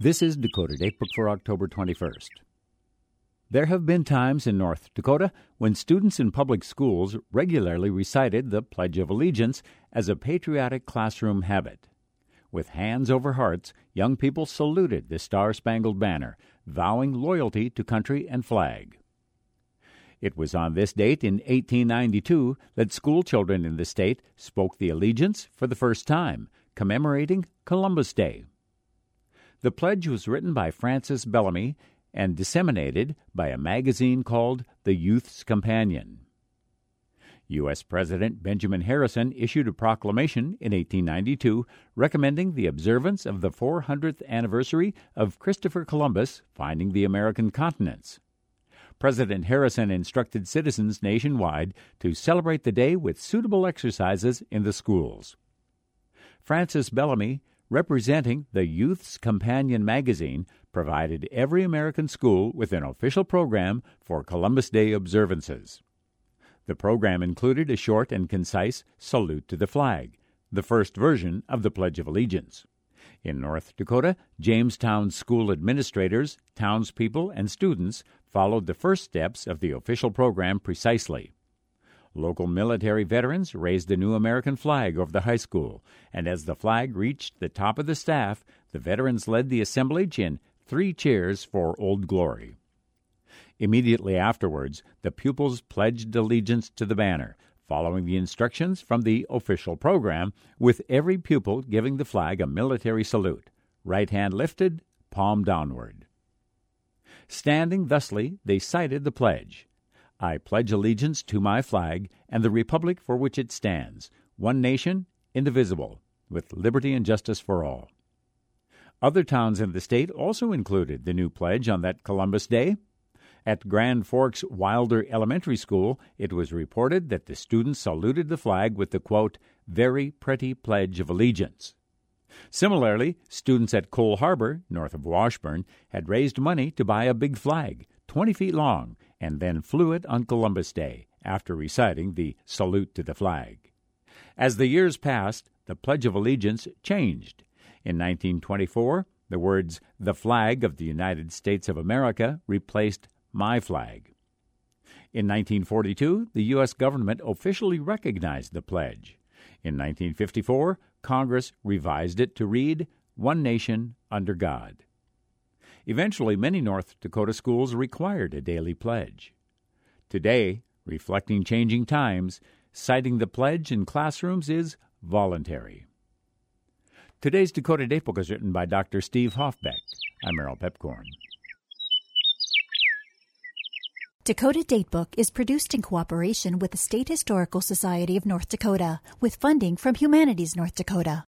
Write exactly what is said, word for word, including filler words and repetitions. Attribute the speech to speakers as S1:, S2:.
S1: This is Dakota Datebook for October twenty-first. There have been times in North Dakota when students in public schools regularly recited the Pledge of Allegiance as a patriotic classroom habit. With hands over hearts, young people saluted the Star-Spangled Banner, vowing loyalty to country and flag. It was on this date in eighteen ninety-two that school children in the state spoke the allegiance for the first time, commemorating Columbus Day. The pledge was written by Francis Bellamy and disseminated by a magazine called The Youth's Companion. U S President Benjamin Harrison issued a proclamation in eighteen ninety-two recommending the observance of the four hundredth anniversary of Christopher Columbus finding the American continents. President Harrison instructed citizens nationwide to celebrate the day with suitable exercises in the schools. Francis Bellamy, representing the Youth's Companion magazine, provided every American school with an official program for Columbus Day observances. The program included a short and concise salute to the flag, the first version of the Pledge of Allegiance. In North Dakota, Jamestown school administrators, townspeople, and students followed the first steps of the official program precisely. Local military veterans raised a new American flag over the high school, and as the flag reached the top of the staff, the veterans led the assemblage in three cheers for Old Glory. Immediately afterwards, the pupils pledged allegiance to the banner, following the instructions from the official program, with every pupil giving the flag a military salute, right hand lifted, palm downward. Standing thusly, they cited the pledge. I pledge allegiance to my flag and the republic for which it stands, one nation, indivisible, with liberty and justice for all. Other towns in the state also included the new pledge on that Columbus Day. At Grand Forks Wilder Elementary School, it was reported that the students saluted the flag with the, quote, very pretty Pledge of Allegiance. Similarly, students at Cole Harbor, north of Washburn, had raised money to buy a big flag, twenty feet long, and then flew it on Columbus Day, after reciting the salute to the flag. As the years passed, the Pledge of Allegiance changed. In nineteen twenty-four, the words, the flag of the United States of America, replaced my flag. In nineteen forty-two, the U S government officially recognized the pledge. In nineteen fifty-four, Congress revised it to read, one nation under God. Eventually, many North Dakota schools required a daily pledge. Today, reflecting changing times, citing the pledge in classrooms is voluntary. Today's Dakota Datebook is written by Doctor Steve Hoffbeck. I'm Merrill Pepcorn.
S2: Dakota Datebook is produced in cooperation with the State Historical Society of North Dakota, with funding from Humanities North Dakota.